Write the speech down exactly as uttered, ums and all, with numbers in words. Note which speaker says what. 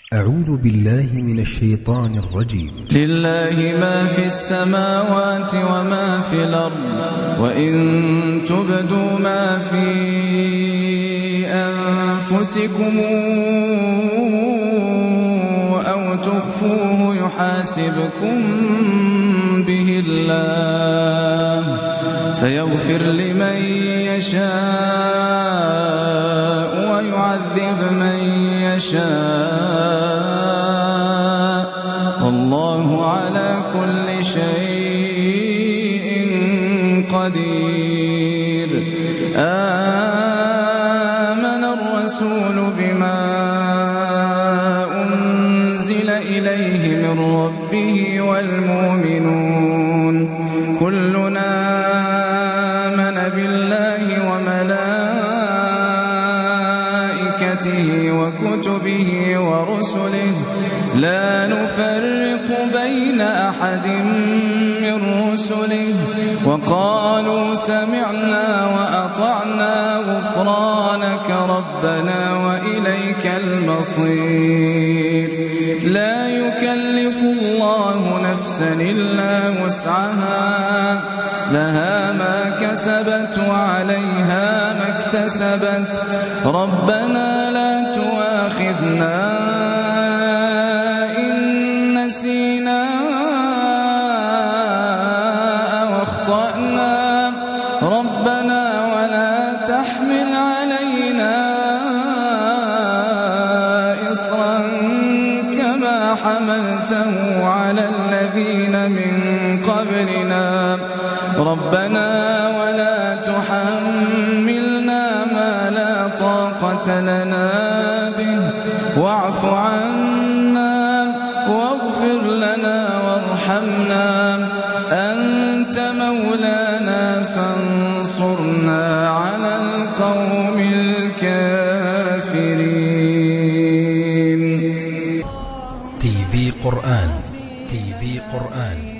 Speaker 1: أعوذ بالله من الشيطان الرجيم.
Speaker 2: لله ما في السماوات وما في الأرض، وإن تبدوا ما في أنفسكم أو تخفوه يحاسبكم به الله فيغفر لمن يشاء ويعذب من يشاء، والله على كل شيء قدير. آمن الرسول بما أنزل إليه من ربه والمؤمنون كلنا آمن بالله وملائكته وكتبه ورسله لا نفرق بين أحد من رسله وقالوا سمعنا وأطعنا غفرانك ربنا وإليك المصير. لا يكلف الله نفسا إلا وسعها، لها ما كسبت وعليها ما اكتسبت، ربنا لا تؤاخذنا إن نسينا أو أخطأنا، ربنا ولا تحمل علينا إصرا كما حملته على الذين من قبلنا، ربنا ولا تحملنا ما لا طاقة لنا به، واعف عنا واغفر لنا وارحمنا، أنت مولانا فانصرنا على القوم الكافرين.
Speaker 1: تي في قرآن تي في قرآن